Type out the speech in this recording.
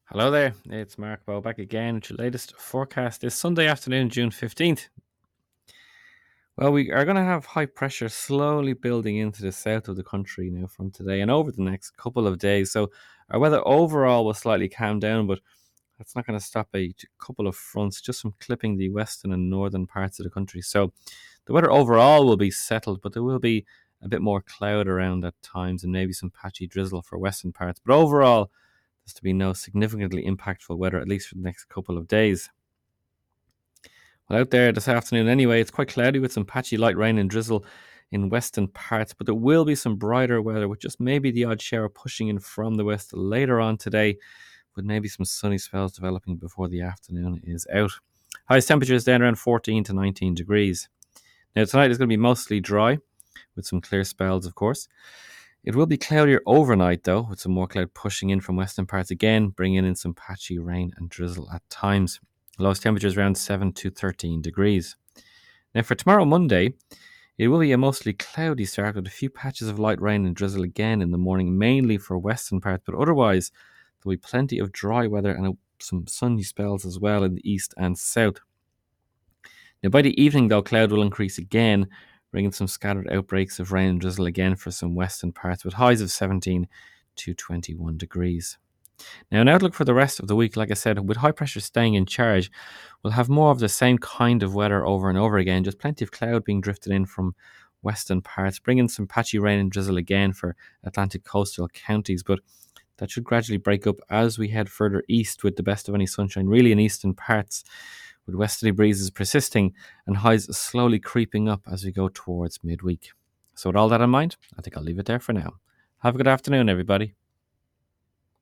Hello there, it's Mark Bow back again with your latest forecast this Sunday afternoon, June 15th. Well, we are going to have high pressure slowly building into the south of the country now from today and over the next couple of days. So our weather overall will slightly calm down, but that's not going to stop a couple of fronts just from clipping the western and northern parts of the country. So the weather overall will be settled, but there will be a bit more cloud around at times and maybe some patchy drizzle for western parts. But overall, there's to be no significantly impactful weather, at least for the next couple of days. Well, out there this afternoon anyway, it's quite cloudy with some patchy light rain and drizzle in western parts, but there will be some brighter weather with just maybe the odd shower pushing in from the west later on today, with maybe some sunny spells developing before the afternoon is out. Highest temperatures down around 14 to 19 degrees. Now, tonight is going to be mostly dry with some clear spells, of course. It will be cloudier overnight, though, with some more cloud pushing in from western parts again, bringing in some patchy rain and drizzle at times. Lowest temperatures around 7 to 13 degrees. Now, for tomorrow, Monday, it will be a mostly cloudy start with a few patches of light rain and drizzle again in the morning, mainly for western parts, but otherwise, there'll be plenty of dry weather and some sunny spells as well in the east and south. Now, by the evening, though, cloud will increase again, bringing some scattered outbreaks of rain and drizzle again for some western parts with highs of 17 to 21 degrees. Now, an outlook for the rest of the week, like I said, with high pressure staying in charge, we'll have more of the same kind of weather over and over again, just plenty of cloud being drifted in from western parts, bringing some patchy rain and drizzle again for Atlantic coastal counties, but that should gradually break up as we head further east with the best of any sunshine, really in eastern parts, with westerly breezes persisting and highs slowly creeping up as we go towards midweek. So with all that in mind, I think I'll leave it there for now. Have a good afternoon, everybody.